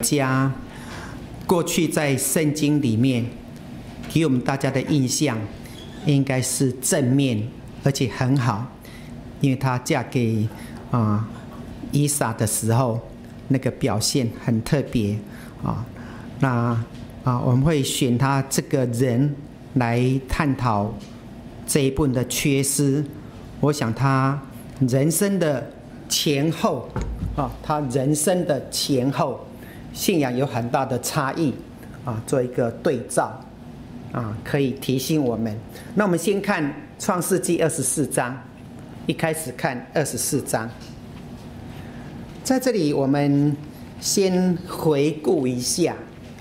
家过去在圣经里面给我们大家的印象应该是正面，而且很好，因为她嫁给以撒的时候，那个表现很特别我们会选她这个人来探讨这一部分的缺失。我想她人生的前后她人生的前后信仰有很大的差异做一个对照可以提醒我们。那我们先看创世纪24章，一开始看24章。在这里我们先回顾一下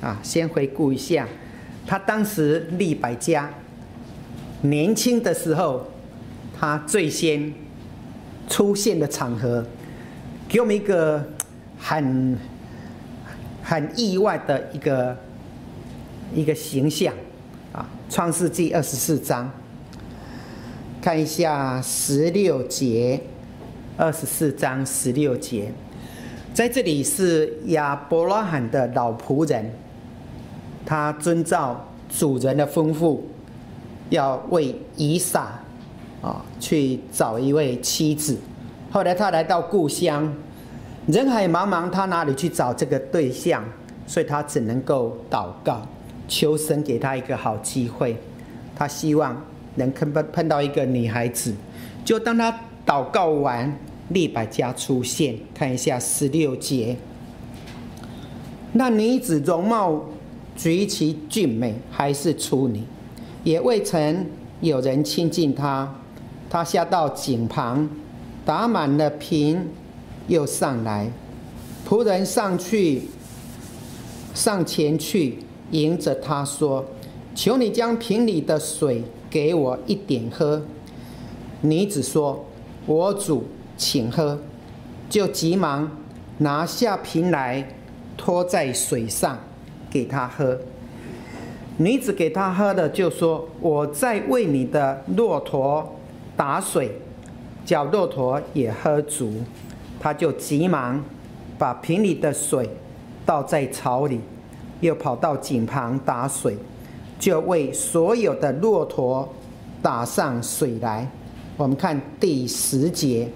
他当时利百加年轻的时候，他最先出现的场合，给我们一个很意外的一个形象创世纪24章，看一下16节，24章16节，在这里是亚伯拉罕的老仆人，他遵照主人的吩咐，要为以撒去找一位妻子。后来他来到故乡，人海茫茫，他哪里去找这个对象？所以他只能够祷告，求神给他一个好机会。他希望能碰到一个女孩子。就当他祷告完，利百加出现。看一下16节，那女子容貌极其俊美，还是处女，也未曾有人亲近她。她下到井旁，打满了瓶，又上来。仆人上前去迎着她说：“求你将瓶里的水给我一点喝。”女子说：“我主，请喝。”就急忙拿下瓶来，拖在水上给他喝。女子给他喝的就说：“我在为你的骆驼打水，叫骆驼也喝足。”他就急忙把瓶里的水倒在槽里，又跑到井旁打水，就为所有的骆驼打上水来。我们看第10节，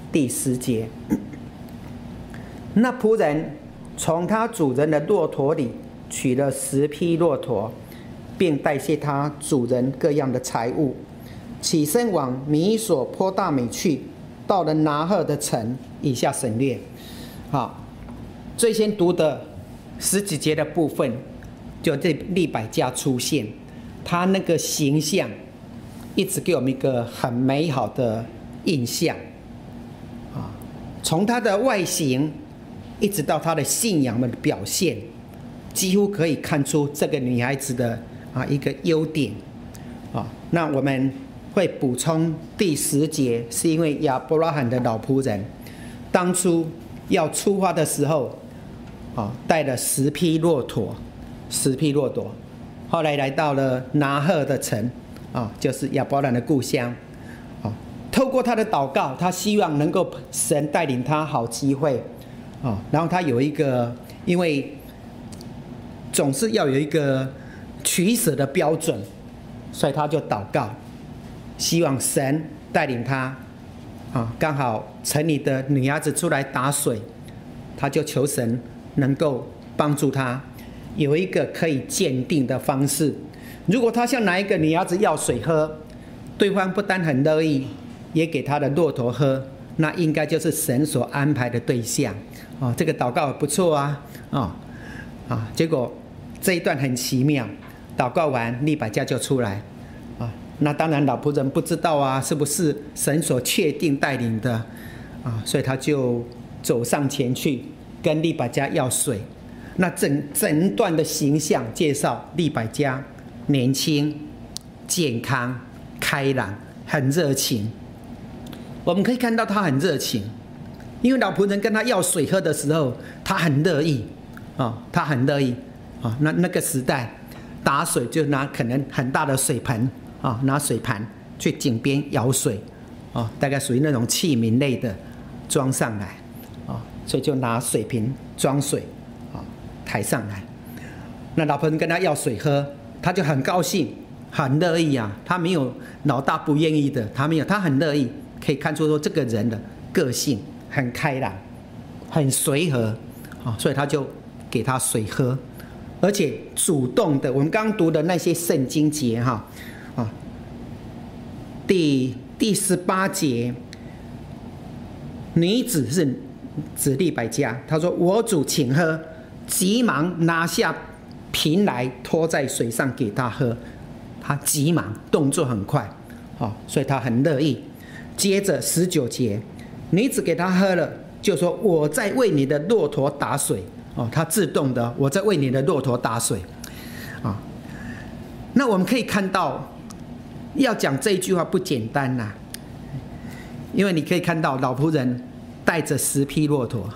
那仆人从他主人的骆驼里取了10匹骆驼，并带些他主人各样的财物，起身往米所坡大美去，到了拿鹤的城。以下省略。最先读的10几节的部分，就这利百加出现，他那个形象一直给我们一个很美好的印象从他的外形一直到他的信仰的表现，几乎可以看出这个女孩子的一个优点那我们会补充第10节，是因为亚伯拉罕的老仆人当初要出发的时候带了10匹骆驼，后来来到了拿鹤的城就是亚伯兰的故乡透过他的祷告，他希望能够神带领他好机会然后他有一个，因为总是要有一个取舍的标准，所以他就祷告，希望神带领他刚好城里的女孩子出来打水，他就求神能够帮助他有一个可以鉴定的方式。如果他向哪一个女孩子要水喝，对方不但很乐意，也给他的骆驼喝，那应该就是神所安排的对象这个祷告不错结果这一段很奇妙，祷告完利百加就出来那当然老仆人不知道是不是神所确定带领的所以他就走上前去跟利百加要水。那整段的形象介绍利百加年轻、健康、开朗，很热情。我们可以看到他很热情，因为老仆人跟他要水喝的时候，他很乐意那个时代打水就拿可能很大的水盆拿水盘去井边舀水大概属于那种器皿类的装上来所以就拿水瓶装水抬上来。那老婆人跟他要水喝，他就很高兴，很乐意啊。他没有老大不愿意的，他没有，他很乐意，可以看出说这个人的个性很开朗，很随和啊，所以他就给他水喝，而且主动的。我们刚读的那些圣经节哈啊，第18节，女子是指利百加，她说：“我主请喝。”急忙拿下瓶来，拖在水上给他喝。他急忙，动作很快，所以他很乐意。接着19节，女子给他喝了，就说：“我在为你的骆驼打水。”他自动的，我在为你的骆驼打水。那我们可以看到，要讲这一句话不简单呐，因为你可以看到老仆人带着10匹骆驼，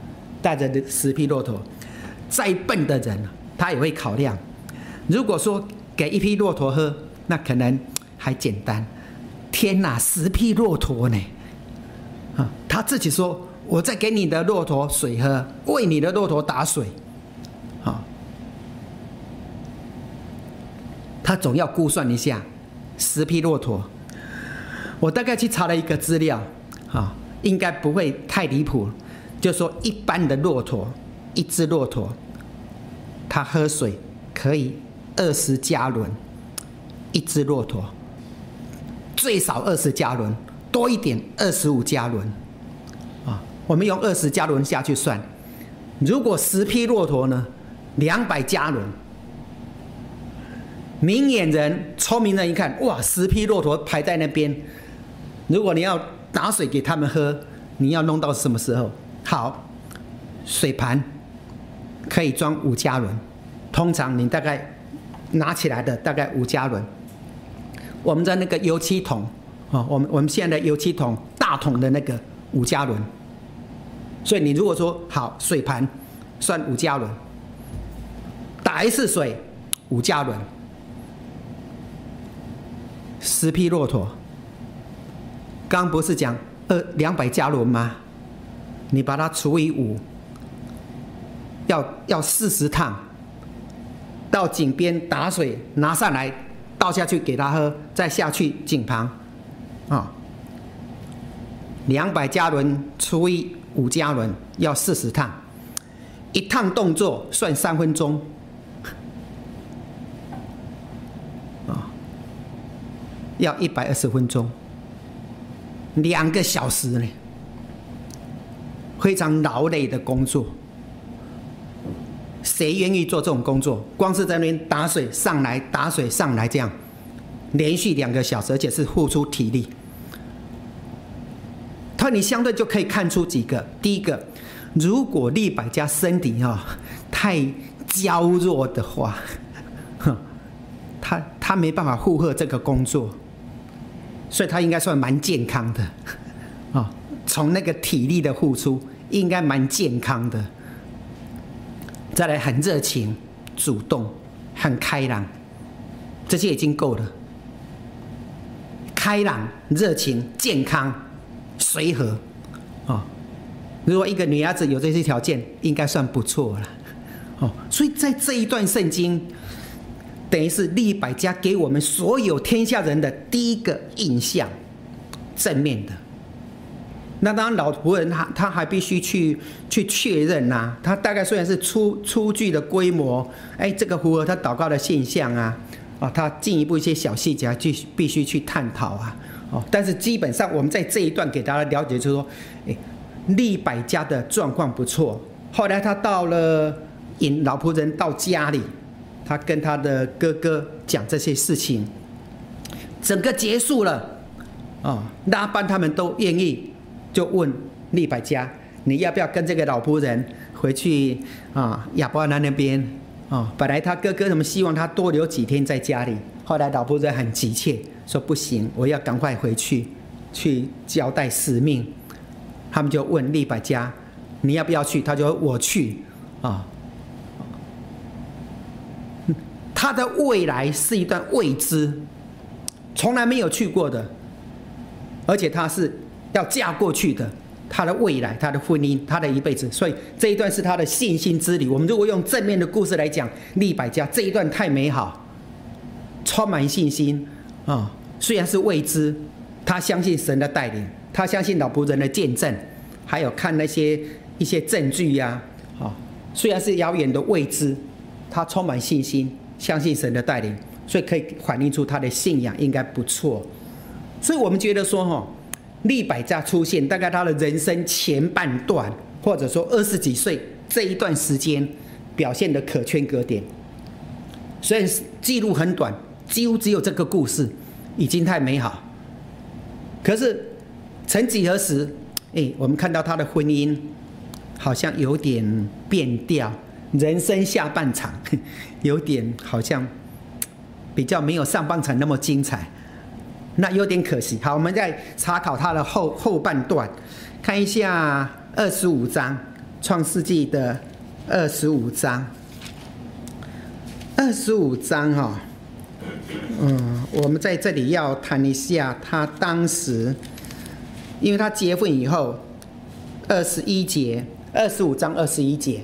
再笨的人他也会考量。如果说给1匹骆驼喝，那可能还简单。天哪，10匹骆驼呢？他自己说：“我在给你的骆驼水喝，为你的骆驼打水。”他总要估算一下10匹骆驼。我大概去查了一个资料，应该不会太离谱，就说一般的骆驼，一只骆驼它喝水可以20加仑，一只骆驼最少20加仑，多一点25加仑。我们用20加仑下去算，如果10匹骆驼呢，200加仑。明眼人、聪明人一看，哇，10匹骆驼排在那边，如果你要打水给他们喝，你要弄到什么时候？好，水盘可以装5加仑，通常你大概拿起来的大概5加仑。我们在那个油漆桶，我们现在的油漆桶大桶的那个5加仑，所以你如果说好水盘算5加仑，打一次水5加仑，10匹骆驼，刚不是讲200加仑吗？你把它除以5，要40趟，到井边打水拿上来倒下去给他喝，再下去井旁，200加仑除以5加仑要40趟，一趟动作算3分钟，要120分钟，2个小时呢，非常劳累的工作。谁愿意做这种工作？光是在那边打水上来，打水上来，这样连续2个小时，而且是付出体力。你相对就可以看出几个。第一个，如果利百加身体太娇弱的话，他没办法负荷这个工作，所以他应该算蛮健康的从那个体力的付出，应该蛮健康的。再来，很热情、主动、很开朗，这些已经够了。开朗、热情、健康、随和如果一个女孩子有这些条件，应该算不错了所以在这一段圣经，等于是利百加给我们所有天下人的第一个印象，正面的。那当然，老仆人他还必须去确认呐。他大概虽然是初具的规模，这个符合他祷告的现象他进一步一些小细节必须去探讨但是基本上我们在这一段给大家了解，就是说，利百加的状况不错。后来他到了引老仆人到家里，他跟他的哥哥讲这些事情，整个结束了拉班他们都愿意。就问利百加，你要不要跟这个老仆人回去亚伯兰那边本来他哥哥他们希望他多留几天在家里，后来老仆人很急切说不行，我要赶快回去交代使命。他们就问利百加，你要不要去？他就说我去他的未来是一段未知，从来没有去过的，而且他是要嫁过去的， 他的未来、他的婚姻、他的一辈子。所以这一段是他的信心之旅。我们如果用正面的故事来讲，利百加这一段太美好，充满信心啊！虽然是未知，他相信神的带领，他相信老仆人的见证，还有看那些一些证据呀，虽然是遥远的未知，他充满信心，相信神的带领，所以可以反映出他的信仰应该不错。所以我们觉得说，利百加出现，大概他的人生前半段，或者说20几岁这一段时间，表现的可圈可点。虽然记录很短，几乎只有这个故事，已经太美好。可是曾几何时，我们看到他的婚姻好像有点变调，人生下半场有点好像比较没有上半场那么精彩，那有点可惜。好，我们再查考他的后半段，看一下25章，创世纪的25章。25章我们在这里要谈一下他当时，因为他结婚以后，21节，25章21节，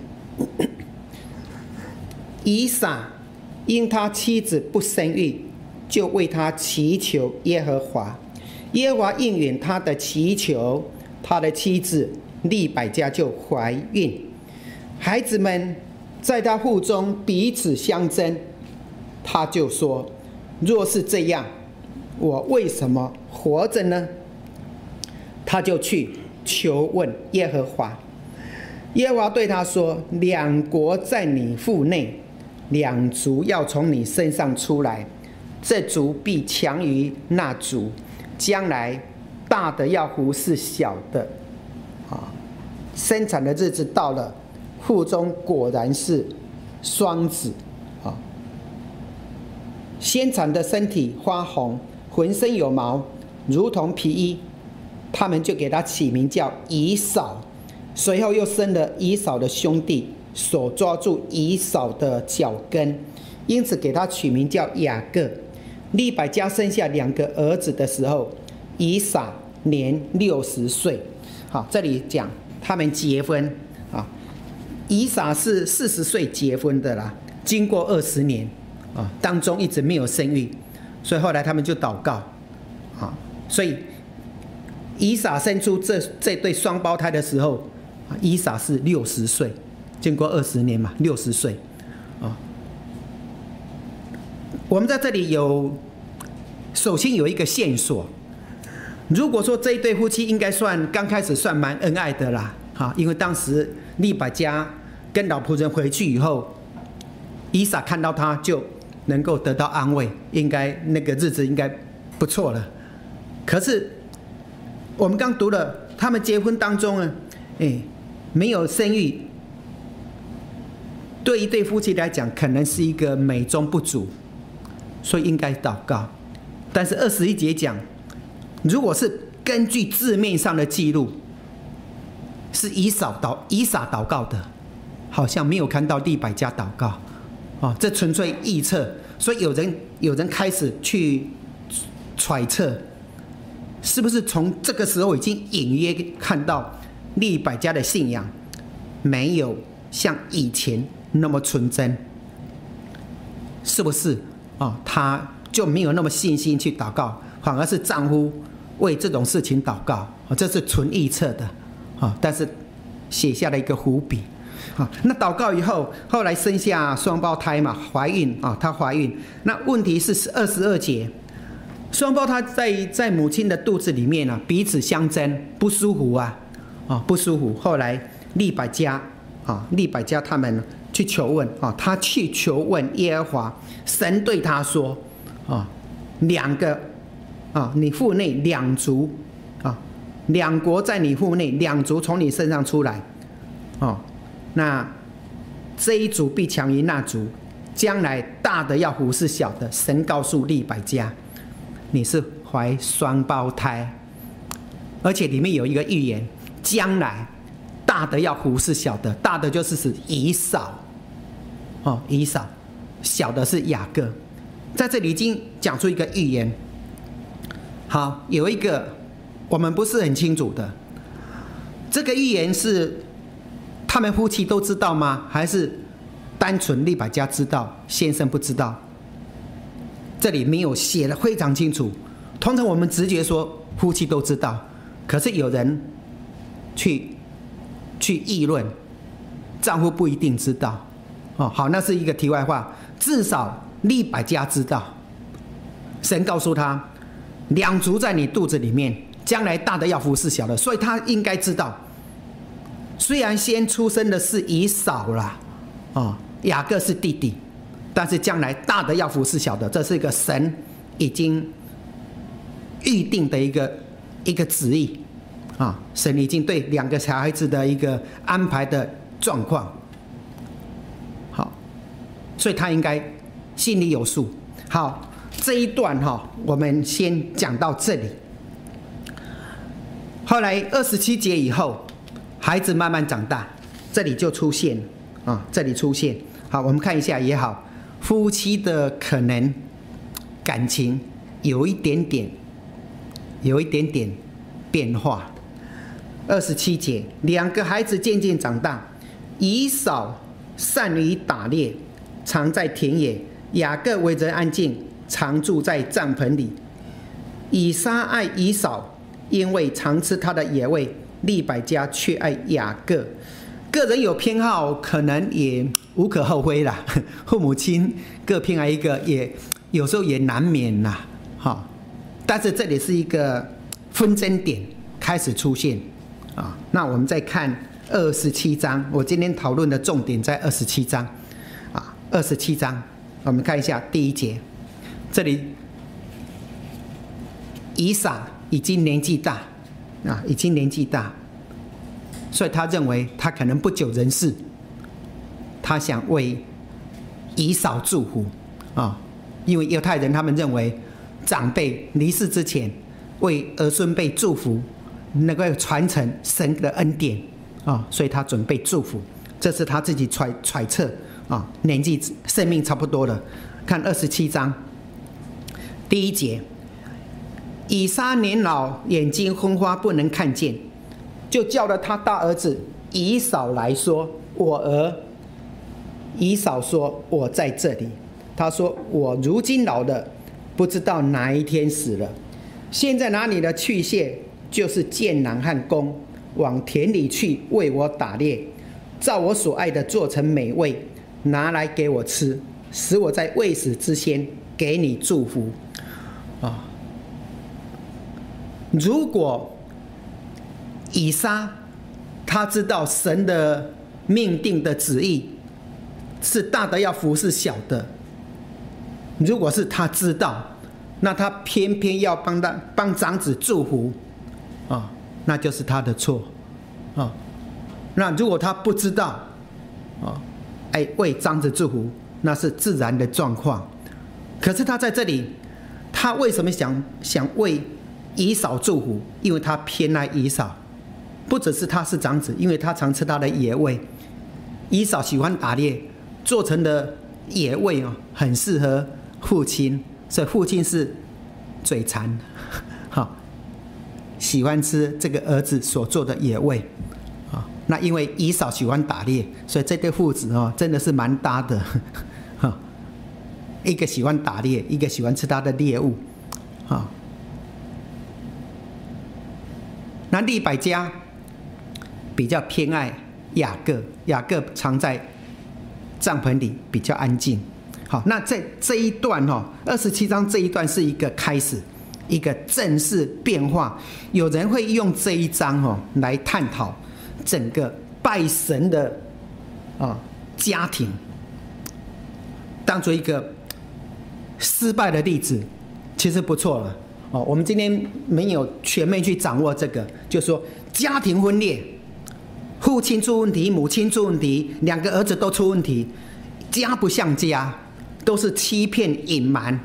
以撒因他妻子不生育，就为他祈求耶和华，耶和华应允他的祈求，他的妻子利百加就怀孕，孩子们在他腹中彼此相争，他就说：若是这样，我为什么活着呢？他就去求问耶和华。耶和华对他说：两国在你腹内，两族要从你身上出来，这族必强于那族，将来大的要服侍小的。生产的日子到了，腹中果然是双子。先产的身体发红，浑身有毛，如同皮衣，他们就给他起名叫以扫。随后又生了以扫的兄弟，手抓住以扫的脚跟，因此给他取名叫雅各。利百加生下2个儿子的时候，以撒年60岁。好，这里讲他们结婚以撒是40岁结婚的啦，经过20年当中一直没有生育，所以后来他们就祷告所以以撒生出这对双胞胎的时候，以撒是60岁，经过20年嘛，60岁我们在这里首先有一个线索，如果说这一对夫妻应该刚开始算蛮恩爱的啦因为当时利百加跟老仆人回去以后，以撒看到他就能够得到安慰，应该那个日子应该不错了。可是我们刚读了他们结婚当中呢，没有生育，对一对夫妻来讲可能是一个美中不足，所以应该祷告。但是21节讲，如果是根据字面上的记录，是以撒祷告的，好像没有看到利百加祷告这纯粹臆测。所以有人开始去揣测，是不是从这个时候已经隐约看到利百加的信仰没有像以前那么纯真，是不是他就没有那么信心去祷告，反而是丈夫为这种事情祷告这是纯臆测的但是写下了一个伏笔那祷告以后，后来生下双胞胎嘛，怀孕她怀孕。那问题是22节，双胞胎在母亲的肚子里面彼此相争，不舒服不舒服。后来利百加他们去求问他去求问耶和华，神对他说两个你腹内两族两国在你腹内，两族从你身上出来那这一族必强于那族，将来大的要服侍小的。神告诉利百加，你是怀双胞胎，而且里面有一个预言，将来大的要服侍小的，大的就是指以扫以扫，小的是雅各。在这里已经讲出一个预言。好，有一个我们不是很清楚的， 这个预言是他们夫妻都知道吗？还是单纯利百加知道，先生不知道？这里没有写得非常清楚。通常我们直觉说夫妻都知道，可是有人去议论，丈夫不一定知道。好，那是一个题外话。至少利百加知道，神告诉他，两族在你肚子里面，将来大的要服侍小的，所以他应该知道。虽然先出生的是以扫啦，雅各是弟弟，但是将来大的要服侍小的，这是一个神已经预定的一个旨意啊，神已经对两个小孩子的一个安排的状况。好，所以他应该心里有数。好，这一段我们先讲到这里。后来27节以后，孩子慢慢长大，这里就出现这里出现。好，我们看一下也好，夫妻的可能感情有一点点变化。27节，两个孩子渐渐长大，以扫善于打猎，常在田野；雅各为人安静，常住在帐篷里。以撒爱以扫，因为常吃他的野味；利百加却爱雅各。个人有偏好，可能也无可厚非啦。父母亲各偏爱一个，也有时候也难免啦。但是这里是一个纷争点开始出现那我们再看27章，我今天讨论的重点在27章27章，我们看一下第1节，这里以撒已经年纪大所以他认为他可能不久人世，他想为以扫祝福因为犹太人他们认为长辈离世之前为儿孙辈祝福，能够传承神的恩典所以他准备祝福，这是他自己揣测年纪生命差不多了。看27章第1节，以撒年老，眼睛昏花，不能看见，就叫了他大儿子以扫来说：“我儿。”以扫说：“我在这里。”他说：“我如今老了，不知道哪一天死了。现在拿你的去械，就是箭囊和弓，往田里去为我打猎，照我所爱的做成美味，拿来给我吃，使我在未死之前给你祝福。”如果以撒他知道神的命定的旨意是大的要服侍小的，如果是他知道，那他偏偏要帮长子祝福那就是他的错那如果他不知道为长子祝福，那是自然的状况。可是他在这里，他为什么想为以扫祝福？因为他偏爱以扫，不只是他是长子，因为他常吃他的野味。以扫喜欢打猎，做成的野味很适合父亲，所以父亲是嘴馋喜欢吃这个儿子所做的野味那因为以扫喜欢打猎，所以这对父子真的是蛮搭的一个喜欢打猎，一个喜欢吃他的猎物那利百加比较偏爱雅各，雅各常在帐篷里比较安静。好，那在这一段27章这一段是一个开始，一个正式变化。有人会用这一章来探讨整个拜神的家庭，当作一个失败的例子，其实不错了我们今天没有全面去掌握这个，就是说家庭分裂，父亲出问题，母亲出问题，两个儿子都出问题，家不像家，都是欺骗隐瞒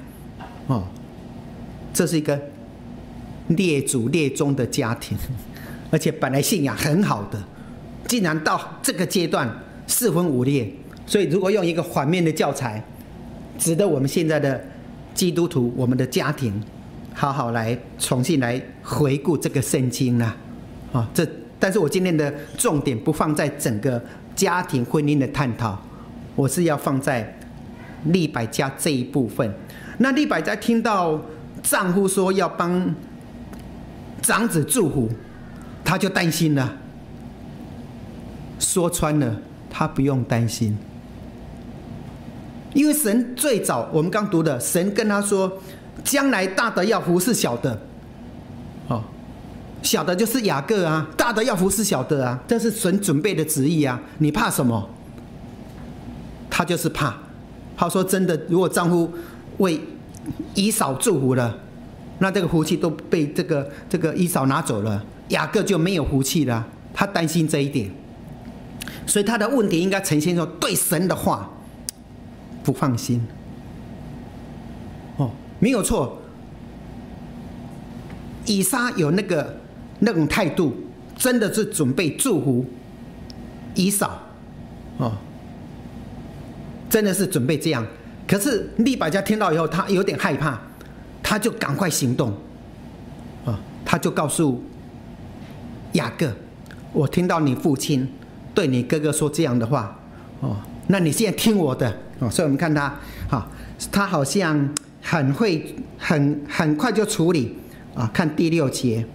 这是一个列祖列宗的家庭，而且本来信仰很好的，竟然到这个阶段四分五裂。所以如果用一个反面的教材，值得我们现在的基督徒，我们的家庭好好来重新来回顾这个圣经这但是我今天的重点不放在整个家庭婚姻的探讨，我是要放在利百加这一部分。那利百加听到丈夫说要帮长子祝福，他就担心了。说穿了，他不用担心，因为神最早我们刚读的，神跟他说，将来大的要服侍小的，小的就是雅各啊，大的要服侍小的啊，这是神准备的旨意啊，你怕什么？他就是怕。他说真的，如果丈夫为以扫祝福了，那这个福气都被这个以扫拿走了，雅各就没有福气了。他担心这一点，所以他的问题应该呈现说，对神的话不放心。没有错，以撒有那种态度，真的是准备祝福以扫，真的是准备这样。可是利百加听到以后，他有点害怕，他就赶快行动，他就告诉雅各，我听到你父亲对你哥哥说这样的话，那你现在听我的，所以我们看他好像很会很快就处理啊。看第六节，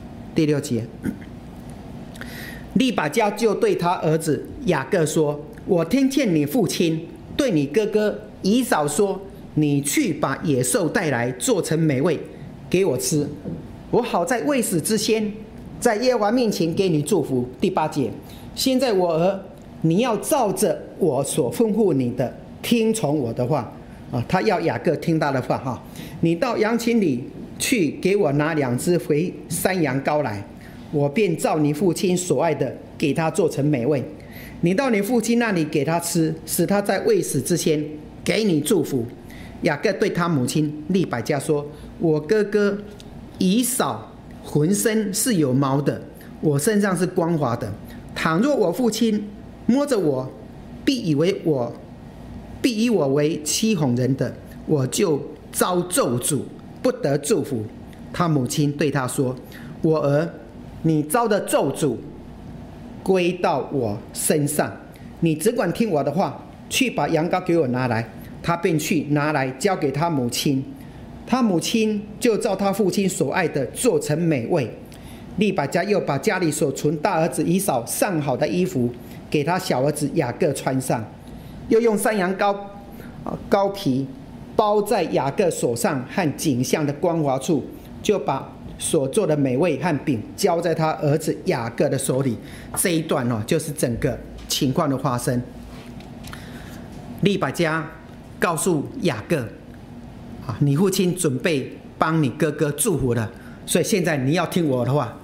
利百加就对他儿子雅各说，我听见你父亲对你哥哥以扫说，你去把野兽带来，做成美味给我吃，我好在未死之先在耶和华面前给你祝福。第8节，现在我儿，你要照着我所吩咐你的，听从我的话。他要雅各听他的话。你到羊群里去，给我拿2只肥山羊羔来，我便照你父亲所爱的给他做成美味。你到你父亲那里给他吃，使他在未死之前给你祝福。雅各对他母亲利百加说，我哥哥以扫浑身是有毛的，我身上是光滑的。倘若我父亲摸着我，必以我为欺哄人的，我就遭咒诅，不得祝福。他母亲对他说，我儿，你遭的咒诅归到我身上，你只管听我的话，去把羊羔给我拿来。他便去拿来，交给他母亲。他母亲就照他父亲所爱的做成美味。利百加又把家里所存大儿子以扫上好的衣服给他小儿子雅各穿上，又用山羊羔皮包在雅各手上和颈项的光滑处，就把所做的美味和饼交在他儿子雅各的手里。这一段就是整个情况的发生。利百加告诉雅各，你父亲准备帮你哥哥祝福了，所以现在你要听我的话，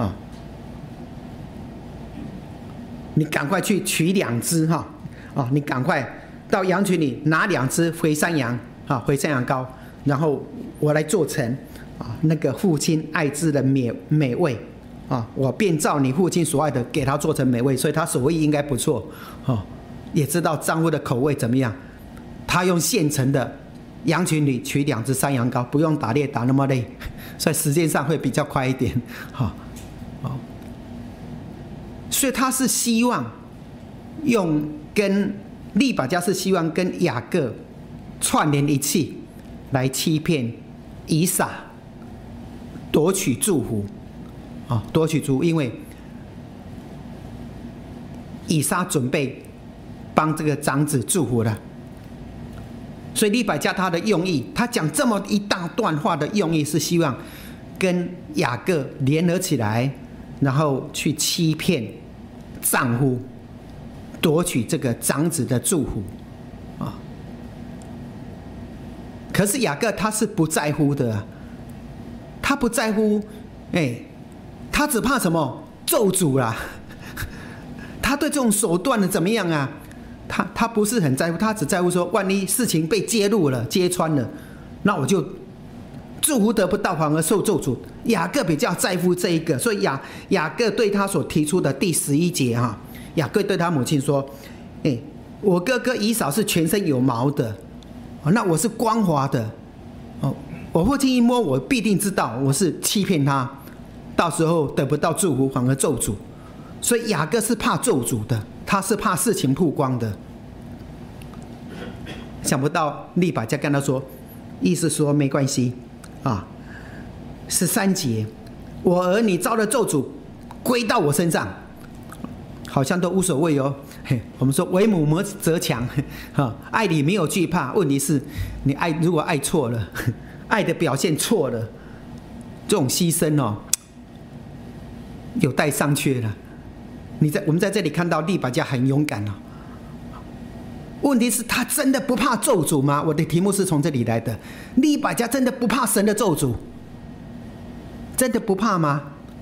你赶快去取2只，你赶快到羊群里拿2只肥山羊羔，然后我来做成那个父亲爱之的美味，我便照你父亲所爱的给他做成美味。所以他手艺应该不错，也知道丈夫的口味怎么样。他用现成的羊群里取2只山羊羔，不用打猎打那么累，所以时间上会比较快一点。所以他是希望利百加是希望跟雅各串联一气，来欺骗以撒，夺取祝福，因为以撒准备帮这个长子祝福了。所以利百加他的用意，他讲这么一大段话的用意是希望跟雅各联合起来，然后去欺骗丈夫，夺取这个长子的祝福。可是雅各他是不在乎的，他不在乎，他只怕什么？咒诅啦。他对这种手段的怎么样啊？他不是很在乎，他只在乎说，万一事情被揭露了、揭穿了，那我就祝福得不到，反而受咒诅。雅各比较在乎这一个，所以雅各对他所提出的第11节雅各对他母亲说：“我哥哥以扫是全身有毛的，那我是光滑的，我父亲一摸我，必定知道我是欺骗他，到时候得不到祝福，反而咒诅。 所以雅各是怕咒诅的，他是怕事情曝光的。想不到利百加跟他说，意思说没关系啊。13节，我儿你遭了咒诅，归到我身上，好像都无所谓哦。我们说为母则则强，爱里没有惧怕。问题是，你爱如果爱错了，爱的表现错了，这种牺牲哦，有待商榷了。我们在这里看到利百加很勇敢哦。问题是，他真的不怕咒诅吗？我的题目是从这里来的。利百加真的不怕神的咒诅？真的不怕吗？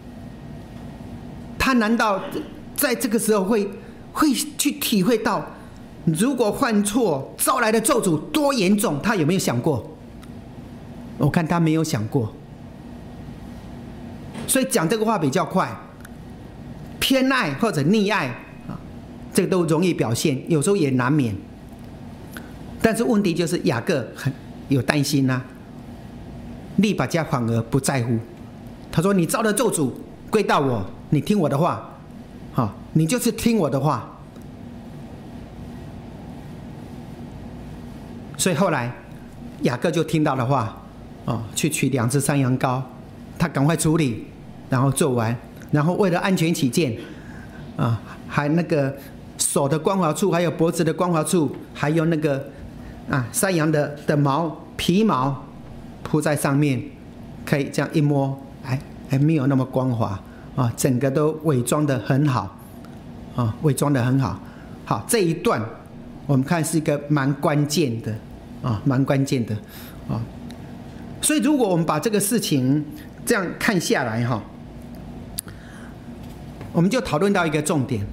他难道在这个时候会去体会到，如果犯错招来的咒诅多严重？他有没有想过？我看他没有想过。所以讲这个话比较快。偏爱或者溺爱啊，这个都容易表现，有时候也难免。但是问题就是雅各很有担心啊，利百加反而不在乎。他说：“你遭了咒诅，归到我，你听我的话，你就是听我的话。”所以后来雅各就听到的话，去取2只山羊羔，他赶快处理，然后做完，然后为了安全起见，还那个手的光滑处，还有脖子的光滑处，还有那个山羊的毛皮毛铺在上面，可以这样一摸，还没有那么光滑啊，整个都伪装得很好啊，伪装得很好。好，这一段我们看是一个蛮关键的啊，蛮关键的啊。所以如果我们把这个事情这样看下来哈，我们就讨论到一个重点：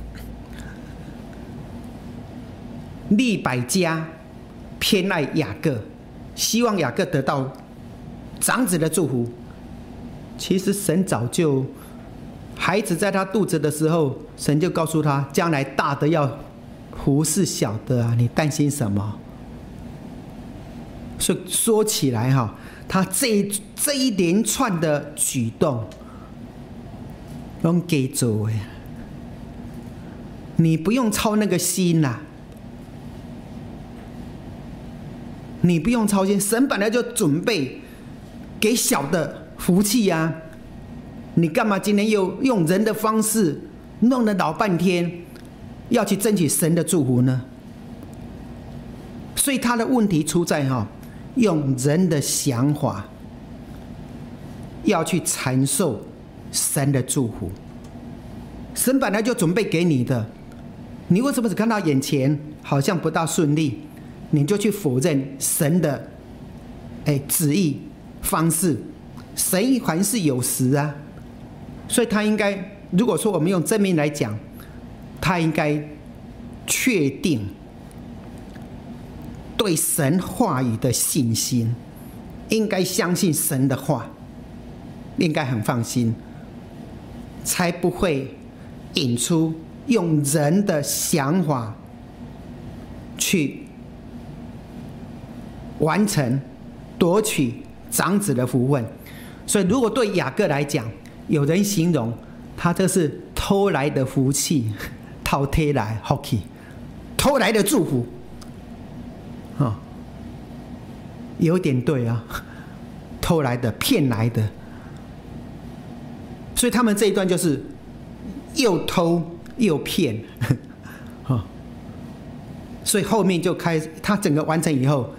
利百加偏爱雅各，希望雅各得到长子的祝福。其实神早就，孩子在他肚子的时候，神就告诉他，将来大的要服侍小的啊，你担心什么？所以说起来哈，他这一连串的举动，都给做的，你不用操那个心啦，你不用操心，神本来就准备给小的福气啊，你干嘛今天又用人的方式弄了老半天，要去争取神的祝福呢？所以他的问题出在用人的想法要去传授神的祝福。神本来就准备给你的，你为什么只看到眼前好像不大顺利，你就去否认神的旨意方式？神凡事有时啊，所以他应该，如果说我们用正面来讲，他应该确定对神话语的信心，应该相信神的话，应该很放心，才不会引出用人的想法去完成夺取长子的福分。所以如果对雅各来讲，有人形容他这是偷来的福气，偷贴来福气，偷来的祝福有点对啊，偷来的，骗来的。所以他们这一段就是又偷又骗所以后面就开始，他整个完成以后，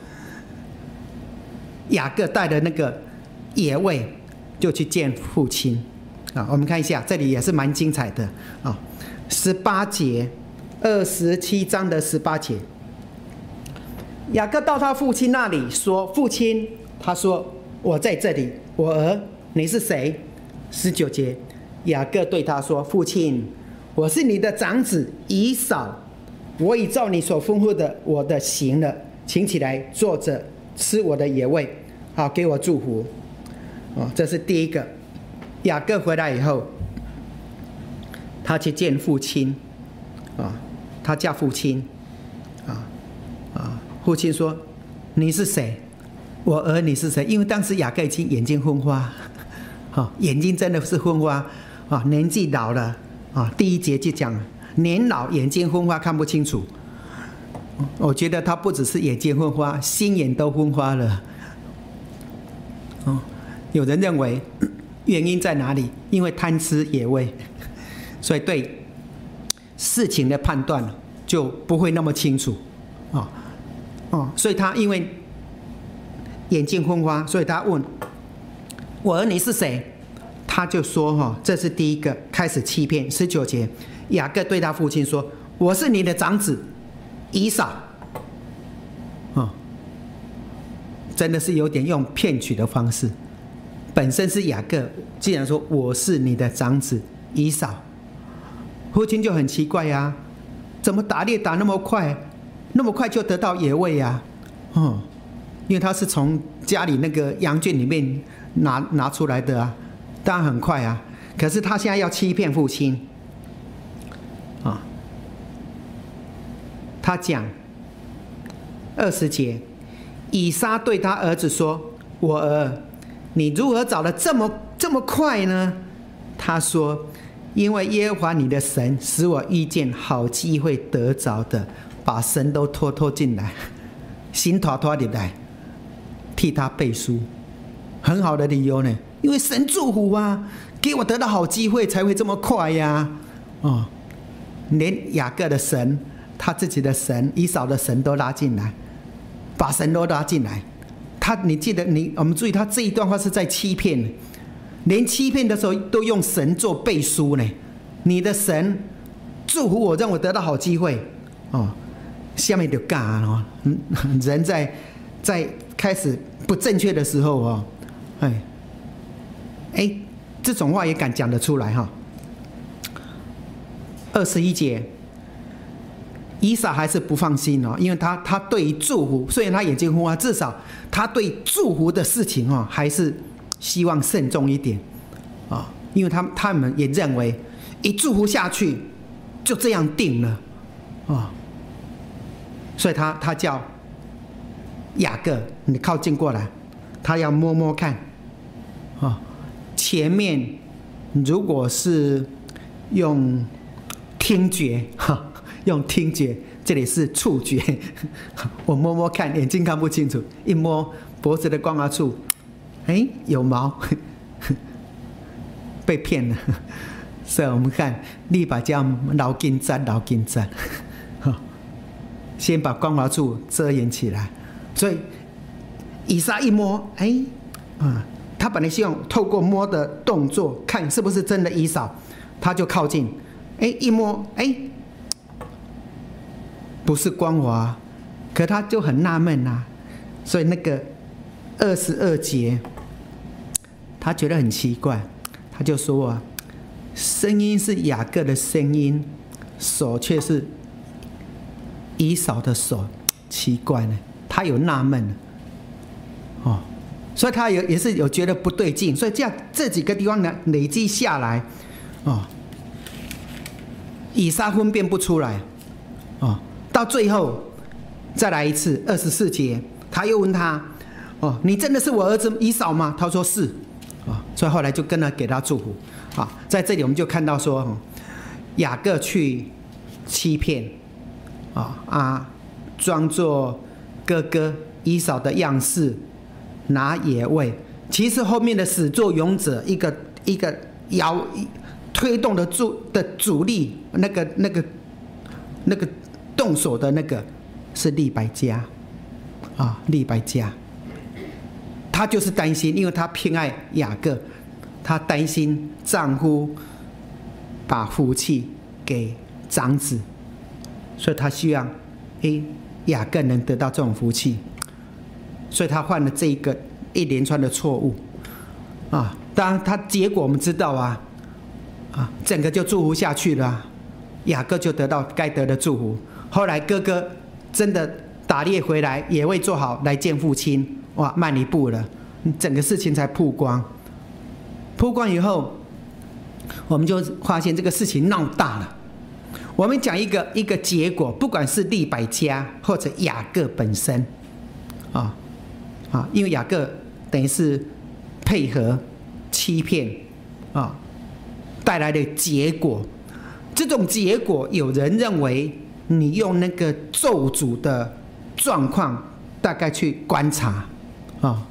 雅各带的那个野味就去见父亲我们看一下，这里也是蛮精彩的18节，27章的18节，雅各到他父亲那里说：“父亲。”他说：“我在这里。”我儿，你是谁？19节，雅各对他说：“父亲，我是你的长子以扫，我已照你所吩咐的我的行了，请起来坐着吃我的野味，好给我祝福。”这是第一个。雅各回来以后，他去见父亲他叫父亲父亲说：“你是谁？”我儿，你是谁？因为当时雅各已经眼睛昏花眼睛真的是昏花年纪老了第1节就讲年老眼睛昏花看不清楚。我觉得他不只是眼睛昏花，心眼都昏花了。有人认为原因在哪里？因为贪吃野味，所以对事情的判断就不会那么清楚。所以他因为眼睛昏花，所以他问我儿女是谁？他就说这是第一个开始欺骗。19节，雅各对他父亲说：“我是你的长子以扫。”真的是有点用骗取的方式。本身是雅各，既然说我是你的长子以扫，父亲就很奇怪呀，怎么打猎打那么快，那么快就得到野味呀？因为他是从家里那个羊圈里面拿出来的啊，当然很快啊。可是他现在要欺骗父亲，他讲20节，以撒对他儿子说：“我儿，你如何找得这么快呢？”他说：“因为耶和华你的神使我遇见好机会得着的，把神都拖进来，心拖进来，替他背书。很好的理由呢，因为神祝福啊，给我得到好机会才会这么快呀。连雅各的神，他自己的神，以扫的神都拉进来，把神都拉进来。你记得我们注意，他这一段话是在欺骗，连欺骗的时候都用神做背书呢。你的神祝福我，让我得到好机会。下面就尬人在开始不正确的时候这种话也敢讲得出来21节，以撒还是不放心因为他对于祝福，虽然他眼睛昏花，至少他对祝福的事情还是希望慎重一点因为他们也认为一祝福下去就这样定了所以他叫雅各，你靠近过来，他要摸摸看前面如果是用听觉用听觉，这里是触觉我摸摸看，眼睛看不清楚，一摸脖子的光滑处有毛被骗了。所以我们看你把这样老金粘先把光滑处遮掩起来。所以以撒一摸他本来希望透过摸的动作看是不是真的以扫，他就靠近一摸不是光滑，可他就很纳闷所以那个22节他觉得很奇怪，他就说声音是雅各的声音，手却是以扫的手，奇怪呢，他有纳闷所以他也是有觉得不对劲，所以这几个地方呢累积下来以撒分辨不出来到最后再来一次24节，他又问他你真的是我儿子以扫吗？他说是所以后来就给他祝福在这里我们就看到说雅各去欺骗装作哥哥以扫的样式拿野味，其实后面的始作俑者一个推动的主力，那个动手的那个是利百加利百加，他就是担心，因为他偏爱雅各，他担心丈夫把福气给长子，所以他希望雅各能得到这种福气，所以他犯了这一连串的错误当然他结果我们知道整个就祝福下去了雅各就得到该得的祝福。后来哥哥真的打猎回来，野味做好来见父亲，慢一步了，整个事情才曝光以后，我们就发现这个事情闹大了。我们讲一个结果，不管是利百加或者雅各本身因为雅各等于是配合欺骗带来的结果， 这种结果，有人认为你用那个咒诅的状况，大概去观察啊。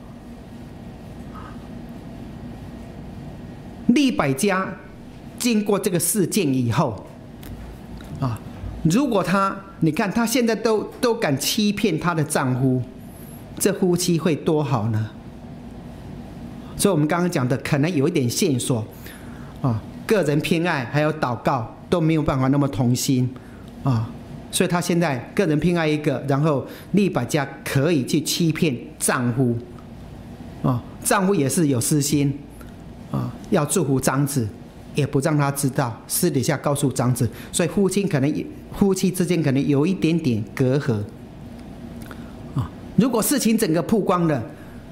利百加经过这个事件以后，啊，如果你看她现在都敢欺骗她的丈夫，这夫妻会多好呢？所以我们刚刚讲的，可能有一点线索啊，个人偏爱还有祷告都没有办法那么同心啊，所以她现在个人偏爱一个，然后利百加可以去欺骗丈夫啊，丈夫也是有私心啊，要祝福长子，也不让他知道，私底下告诉长子，所以夫妻之间可能有一点点隔阂啊。如果事情整个曝光了，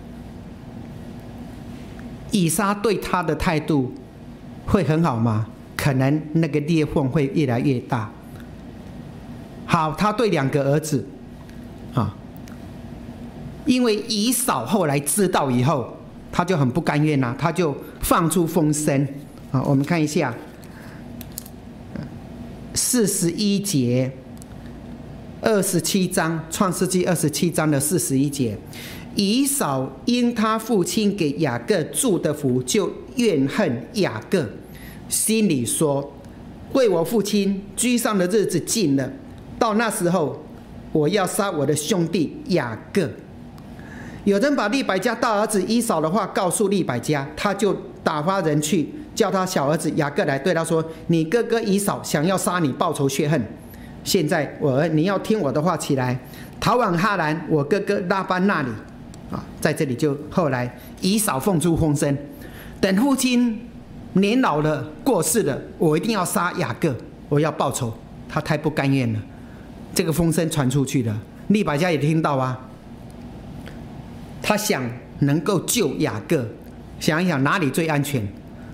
以撒对他的态度会很好吗？可能那个裂缝会越来越大。好，他对2个儿子啊，因为以扫后来知道以后，他就很不甘愿啊，他就放出风声啊。我们看一下41节，27章创世纪27章的41节。以扫因他父亲给雅各祝的福，就怨恨雅各，心里说：为我父亲居上的日子近了，到那时候我要杀我的兄弟雅各。有人把利百加大儿子以扫的话告诉利百加，他就打发人去叫他小儿子雅各来，对他说：你哥哥以扫想要杀你，报仇雪恨。现在你要听我的话起来，逃往哈兰我哥哥拉班那里啊。在这里就后来以扫放出风声，等父亲年老了过世了，我一定要杀雅各，我要报仇。他太不甘愿了，这个风声传出去了，利百加也听到啊。他想能够救雅各，想一想哪里最安全？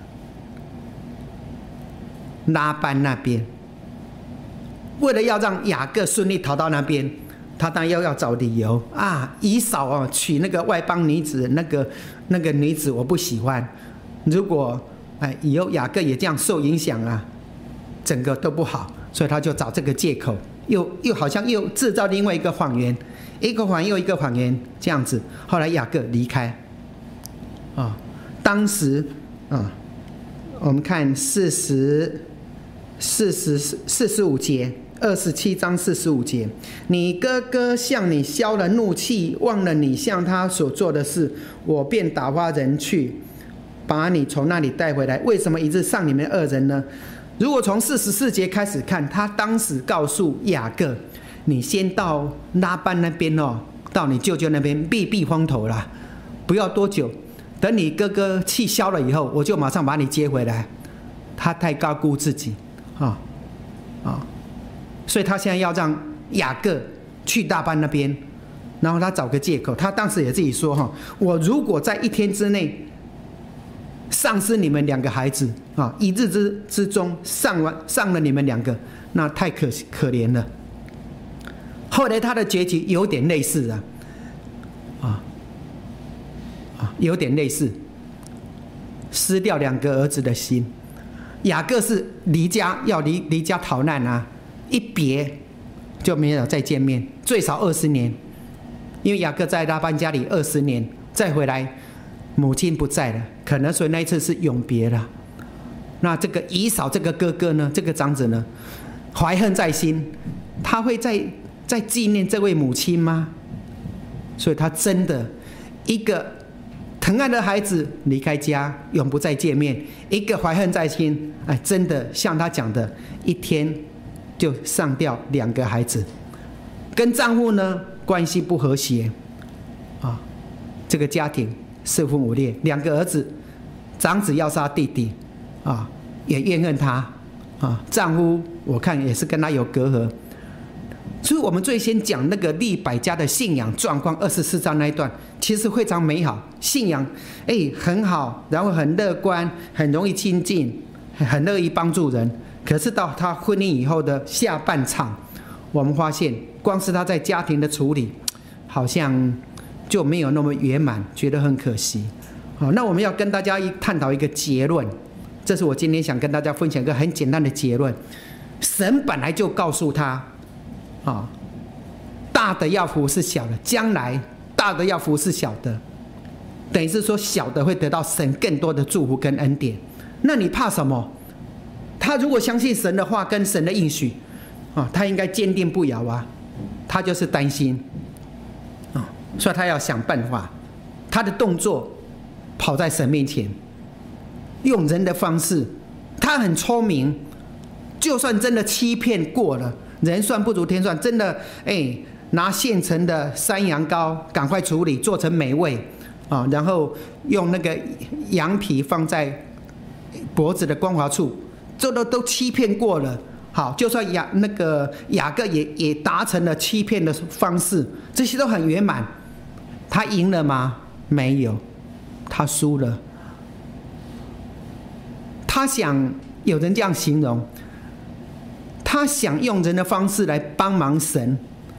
拉班那边。为了要让雅各顺利逃到那边，他当然要找理由啊。以扫娶那个外邦女子，那个女子我不喜欢。如果以后雅各也这样受影响啊，整个都不好，所以他就找这个借口，又好像又制造另外一个谎言。一个谎又一个谎言，这样子，后来雅各离开，啊，当时啊，我们看45节，27章45节，你哥哥向你消了怒气，忘了你向他所做的事，我便打发人去，把你从那里带回来。为什么一直上你们2人呢？如果从44节开始看，他当时告诉雅各，你先到拉班那边到你舅舅那边避风头啦，不要多久，等你哥哥气消了以后，我就马上把你接回来。他太高估自己所以他现在要让雅各去大班那边，然后他找个借口。他当时也自己说我如果在1天之内丧失你们2个孩子1日之中丧了你们2个，那太可怜了。后来他的结局有点类似有点类似，失掉2个儿子的心。雅各是要离家逃难一别就没有再见面，最少20年，因为雅各在拉班家里20年，再回来母亲不在了，可能所以那一次是永别了。那这个以扫这个哥哥呢，这个长子呢，怀恨在心，他会在纪念这位母亲吗？所以他真的一个疼爱的孩子离开家，永不再见面；一个怀恨在心，真的像他讲的，1天就上掉2个孩子，跟丈夫呢关系不和谐这个家庭四分五裂，2个儿子，长子要杀弟弟也怨恨他丈夫我看也是跟他有隔阂。所以我们最先讲那个利百加的信仰状况，24章那一段其实非常美好，信仰很好，然后很乐观，很容易亲近，很乐意帮助人。可是到他婚姻以后的下半场，我们发现光是他在家庭的处理好像就没有那么圆满，觉得很可惜。那我们要跟大家探讨一个结论， 这是我今天想跟大家分享一个很简单的结论：神本来就告诉他，大的要服侍小的，将来大的要服侍小的，等于是说小的会得到神更多的祝福跟恩典。那你怕什么？他如果相信神的话跟神的应许，他应该坚定不摇啊。他就是担心，所以他要想办法。他的动作跑在神面前，用人的方式。他很聪明，就算真的欺骗过了，人算不如天算，真的拿现成的山羊羔赶快处理，做成美味然后用那个羊皮放在脖子的光滑处，这都欺骗过了。好，就算雅各也达成了欺骗的方式，这些都很圆满。他赢了吗？没有，他输了。他想，有人这样形容，他想用人的方式来帮忙神。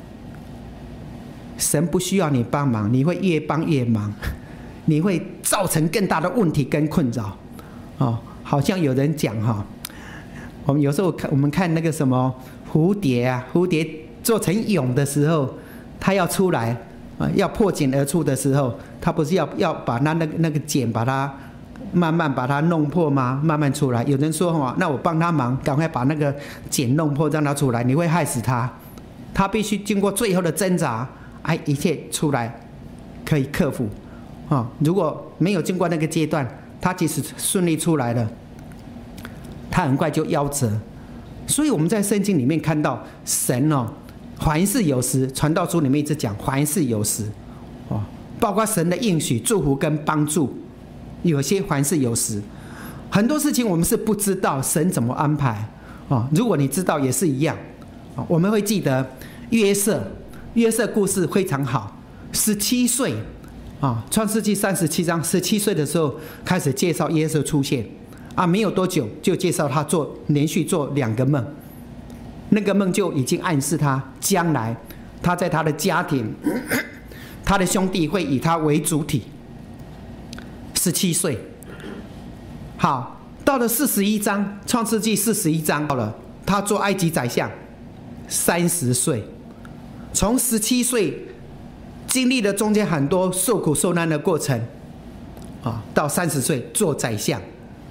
神不需要你帮忙，你会越帮越忙，你会造成更大的问题跟困扰。好像有人讲我们有时候我们看那个什么蝴蝶做成蛹的时候，它要出来要破茧而出的时候，它不是要把那个茧把它慢慢把它弄破吗？慢慢出来。有人说那我帮他忙，赶快把那个茧弄破，让它出来。你会害死它，它必须经过最后的挣扎，一切出来可以克服。如果没有经过那个阶段，它即使顺利出来了，他很快就夭折。所以我们在圣经里面看到神凡事有时，传道书里面一直讲凡事有时包括神的应许、祝福跟帮助，有些凡事有时。很多事情我们是不知道神怎么安排如果你知道也是一样。我们会记得约瑟故事非常好。17岁创世纪37章17岁的时候开始介绍约瑟出现没有多久就介绍他连续做2个梦。那个梦就已经暗示他将来他在他的家庭他的兄弟会以他为主体。17岁。好，到了41章，创世纪41章到了，他做埃及宰相30岁。从17岁经历了中间很多受苦受难的过程到30岁做宰相。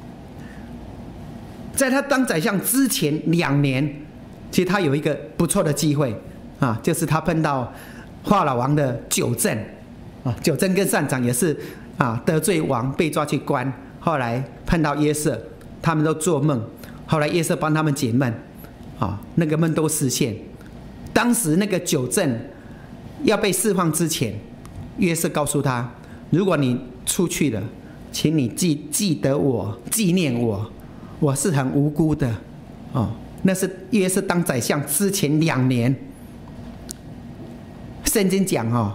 在他当宰相之前2年，其实他有一个不错的机会就是他碰到法老王的九正九正跟善长也是得罪王被抓去关，后来碰到约瑟，他们都做梦，后来约瑟帮他们解梦那个梦都实现。当时那个九正要被释放之前，约瑟告诉他，如果你出去了，请你记得我，纪念我，我是很无辜的那是约瑟当宰相之前2年。圣经讲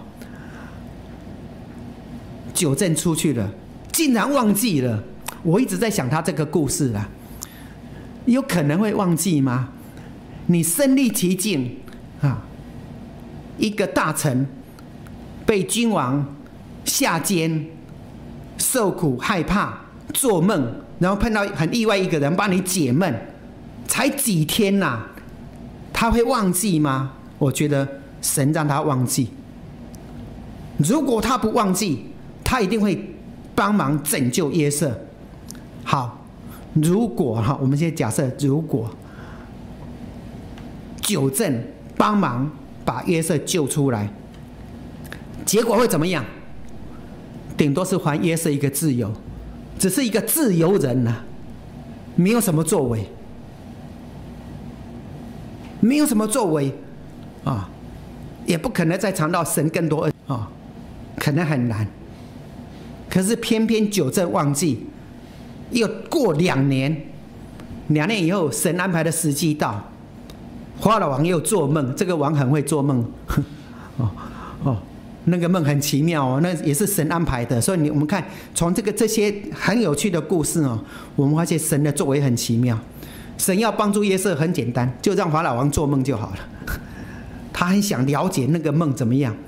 九正出去了，竟然忘记了。我一直在想他这个故事有可能会忘记吗？你身历其境一个大臣被君王下监，受苦害怕，做梦，然后碰到很意外一个人帮你解梦，才几天他会忘记吗？我觉得神让他忘记。如果他不忘记，他一定会帮忙拯救约瑟。好，如果我们先假设，如果九正帮忙把约瑟救出来，结果会怎么样？顶多是还约瑟一个自由，只是一个自由人没有什么作为，没有什么作为也不可能再尝到神更多恩可能很难。可是偏偏九正忘记，又过2年，2年以后神安排的时机到，法老王又做梦，这个王很会做梦那个梦很奇妙那也是神安排的。所以我们看从这些很有趣的故事我们发现神的作为很奇妙。神要帮助约瑟很简单，就让法老王做梦就好了。他很想了解那个梦怎么样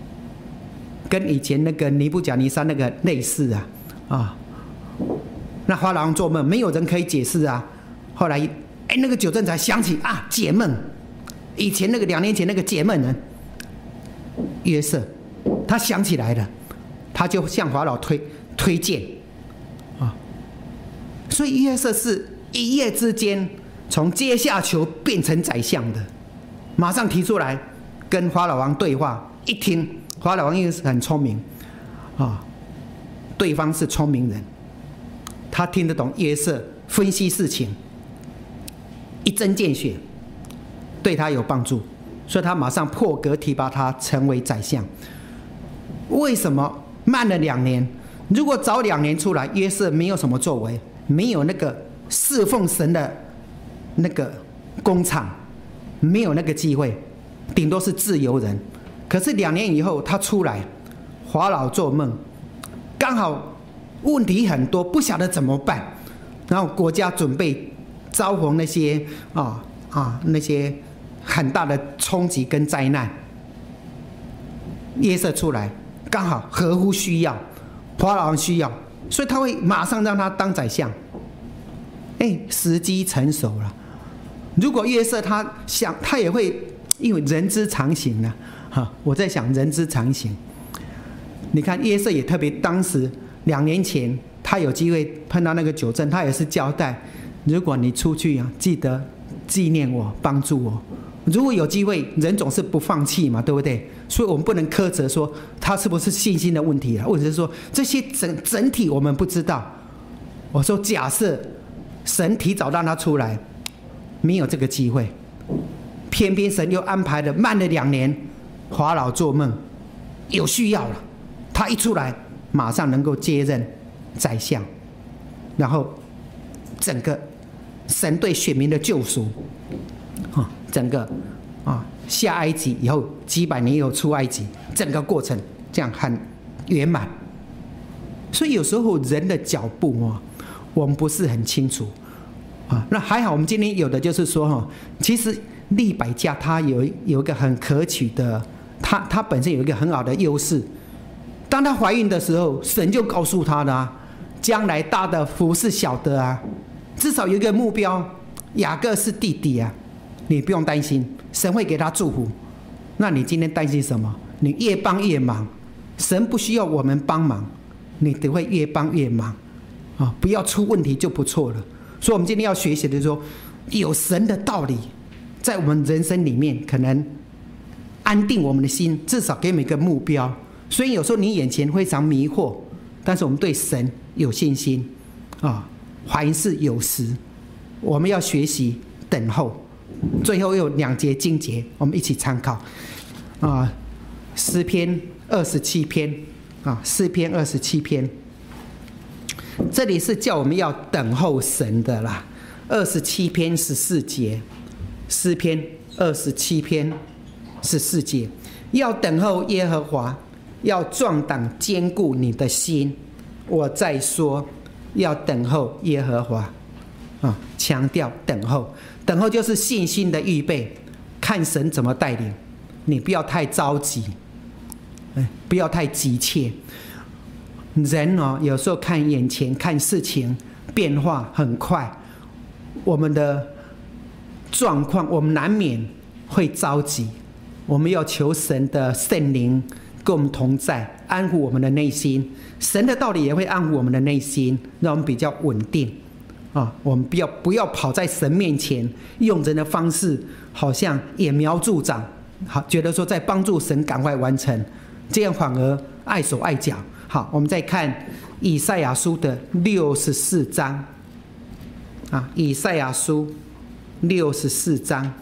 跟以前那个尼布甲尼撒那个类似那那法老王做梦，没有人可以解释啊。后来，那个酒政才想起啊，解梦，以前那个2年前那个解梦人约瑟，他想起来了，他就向法老推荐啊。所以约瑟是一夜之间从阶下囚变成宰相的，马上提出来跟法老王对话。一听，法老王因为是很聪明啊，对方是聪明人，他听得懂约瑟分析事情，一针见血，对他有帮助，所以他马上破格提拔他成为宰相。为什么慢了2年？如果早2年出来，约瑟没有什么作为，没有那个侍奉神的那个工厂，没有那个机会，顶多是自由人。可是2年以后他出来，法老做梦，刚好问题很多，不晓得怎么办，然后国家准备遭逢那些那些很大的冲击跟灾难。约瑟出来，刚好合乎需要，法老王需要，所以他会马上让他当宰相。时机成熟了。如果约瑟他想，他也会，因为人之常情啊。我在想人之常情。你看约瑟也特别，当时2年前他有机会碰到那个酒政，他也是交代，如果你出去啊，记得纪念我，帮助我。如果有机会，人总是不放弃嘛，对不对？所以我们不能苛责说他是不是信心的问题啊，或者是说这些整体我们不知道。我说假设神提早让他出来，没有这个机会，偏偏神又安排了慢了2年。法老做梦，有需要了，他一出来，马上能够接任宰相，然后整个神对选民的救赎，整个下埃及以后几百年以后出埃及，整个过程这样很圆满。所以有时候人的脚步我们不是很清楚那还好，我们今天有的就是说其实利百加他有一个很可取的。她本身有一个很好的优势，当她怀孕的时候，神就告诉她的将来大的服侍小的啊，至少有一个目标，雅各是弟弟啊，你不用担心，神会给他祝福。那你今天担心什么？你越帮越忙，神不需要我们帮忙，你只会越帮越忙不要出问题就不错了。所以我们今天要学习的是说，有神的道理在我们人生里面，可能安定我们的心，至少给我们一个目标。所以有时候你眼前非常迷惑，但是我们对神有信心凡事有时，我们要学习等候。最后有2节经节，我们一起参考诗篇27篇诗篇27篇，这里是叫我们要等候神的啦。27篇14节，诗篇27篇14节，要等候耶和华，要壮胆坚固你的心。我再说，要等候耶和华强调等候。等候就是信心的预备，看神怎么带领，你不要太着急，不要太急切。人有时候看眼前，看事情变化很快，我们的状况我们难免会着急。我们要求神的圣灵跟我们同在，安抚我们的内心。神的道理也会安抚我们的内心，让我们比较稳定我们不要跑在神面前，用人的方式好像揠苗助长，觉得说在帮助神赶快完成，这样反而碍手碍脚。好，我们再看以赛亚书的64章以赛亚书64章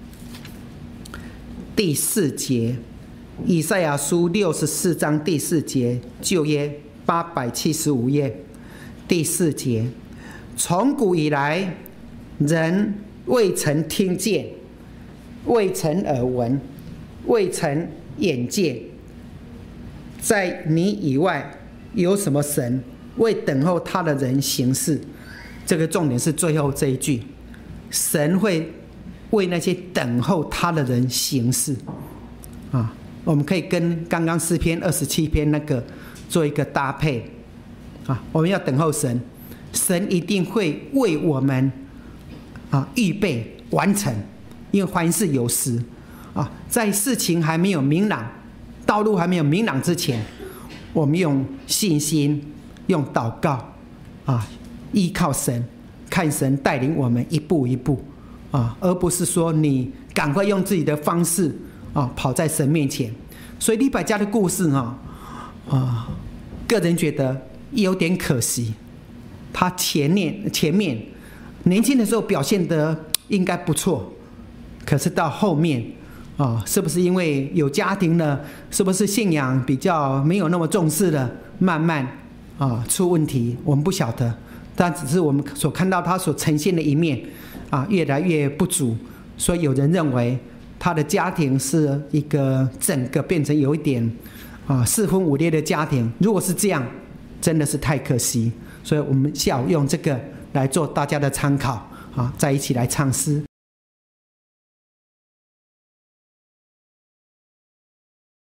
第4节，以赛亚书64章第4节，旧约875页第4节，从古以来，人未曾听见，未曾耳闻，未曾眼见，在你以外有什么神为等候他的人行事？这个重点是最后这一句，神会为那些等候他的人行事我们可以跟刚刚诗篇27篇那个做一个搭配我们要等候神， 神一定会为我们预备完成，因为凡事有时在事情还没有明朗，道路还没有明朗之前，我们用信心，用祷告依靠神，看神带领我们一步一步而不是说你赶快用自己的方式跑在神面前。所以利百加的故事个人觉得有点可惜。他前面年轻的时候表现得应该不错，可是到后面是不是因为有家庭了，是不是信仰比较没有那么重视了，慢慢出问题，我们不晓得。但只是我们所看到他所呈现的一面越来越不足，所以有人认为他的家庭是一个整个变成有一点四分五裂的家庭。如果是这样，真的是太可惜。所以我们下午用这个来做大家的参考再一起来唱诗。